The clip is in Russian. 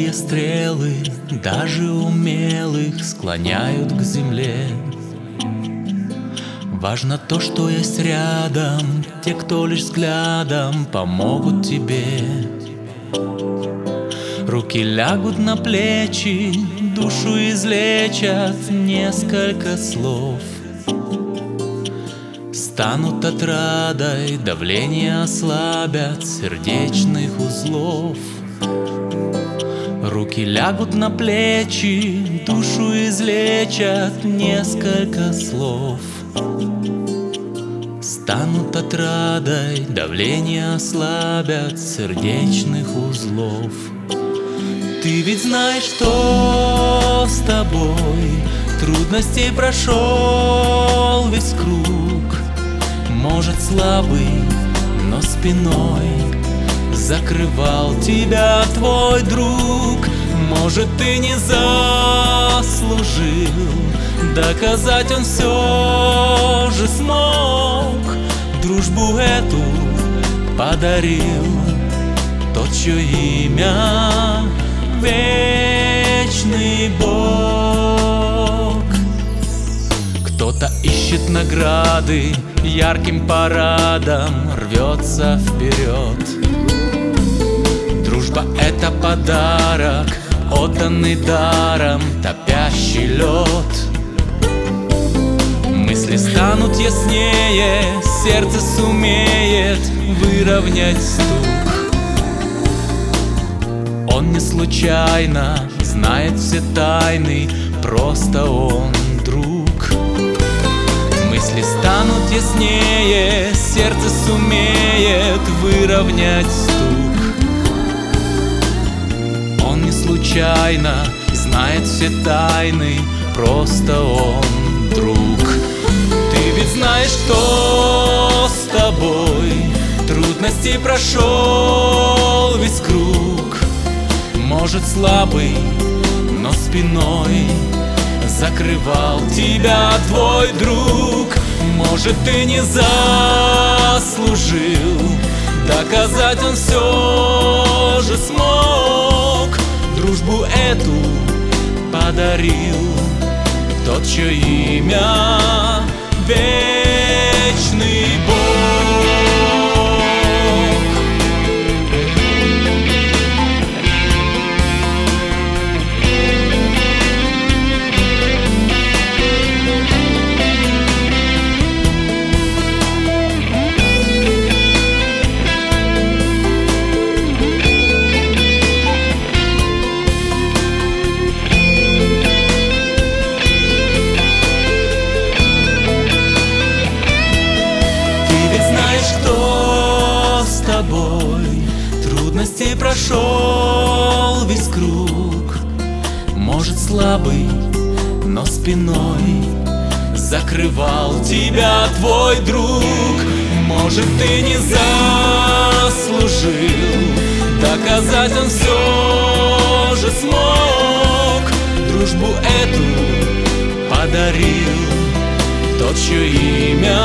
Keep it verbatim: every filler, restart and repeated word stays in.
Острые стрелы, даже умелых, склоняют к земле. Важно то, что есть рядом те, кто лишь взглядом помогут тебе. Руки лягут на плечи, душу излечат несколько слов. Станут отрадой, давление ослабят сердечных узлов. Руки лягут на плечи, душу излечат несколько слов. Станут отрадой, давление ослабят сердечных узлов. Ты ведь знаешь, что с тобой трудностей прошел весь круг. Может, слабый, но спиной закрывал тебя твой друг. Может, ты не заслужил, доказать он все же смог. Дружбу эту подарил тот, чье имя Вечный Бог. Кто-то ищет награды, ярким парадом рвется вперед. Дружба — это подарок, отданный даром, топящий лед. Мысли станут яснее, сердце сумеет выровнять стук. Он не случайно знает все тайны, просто он друг. Мысли станут яснее, сердце сумеет выровнять стук. Он не случайно знает все тайны, просто он друг. Ты ведь знаешь, что с тобой трудности прошел весь круг. Может, слабый, но спиной закрывал тебя твой друг. Может, ты не заслужил, доказать он все же смог. Дружбу эту подарил тот, чье имя Вечный Бог. Трудностей прошел весь круг. Может, слабый, но спиной закрывал тебя твой друг. Может, ты не заслужил, доказать он все же смог. Дружбу эту подарил тот, чье имя